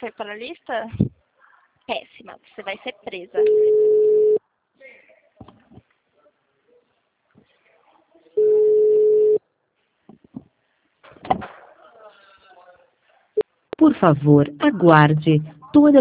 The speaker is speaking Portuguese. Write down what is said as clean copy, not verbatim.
foi para a lista? Péssima, você vai ser presa. Por favor, aguarde. Toda